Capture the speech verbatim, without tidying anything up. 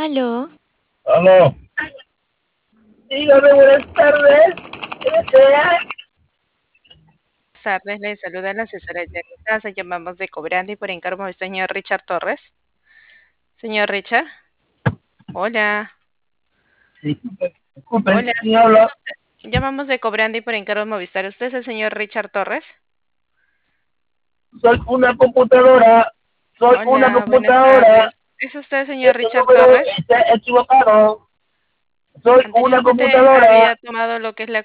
Aló. Aló. Dígame, buenas tardes. ¿Qué desea? Buenas tardes, le saluda la asesora de casa. Llamamos de Cobrando y por encargo del señor Richard Torres. Señor Richard. Hola. Disculpe, disculpe, Hola. ¿quién habla? Llamamos de Cobrando y por encargo Movistar. ¿Usted es el señor Richard Torres? Soy una computadora. Soy una Hola, buenas computadora. tardes. ¿Es usted el señor Este Richard número Torres? está equivocado. Soy una Anteriormente computadora. había tomado lo que es la